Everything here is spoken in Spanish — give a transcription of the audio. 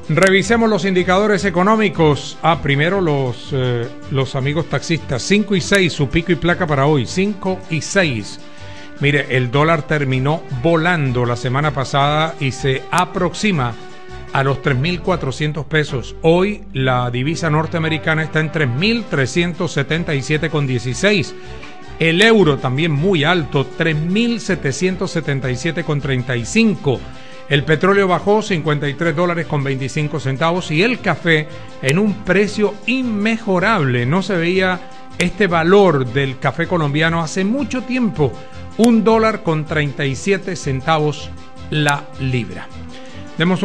Revisemos los indicadores económicos. Primero los amigos taxistas. 5 y 6, su pico y placa para hoy. 5 y 6. Mire, el dólar terminó volando la semana pasada y se aproxima a los 3.400 pesos. Hoy la divisa norteamericana está en 3.377,16. El euro también muy alto, 3.777,35. El petróleo bajó $53.25 y el café en un precio inmejorable. No se veía este valor del café colombiano hace mucho tiempo. $1.37 la libra.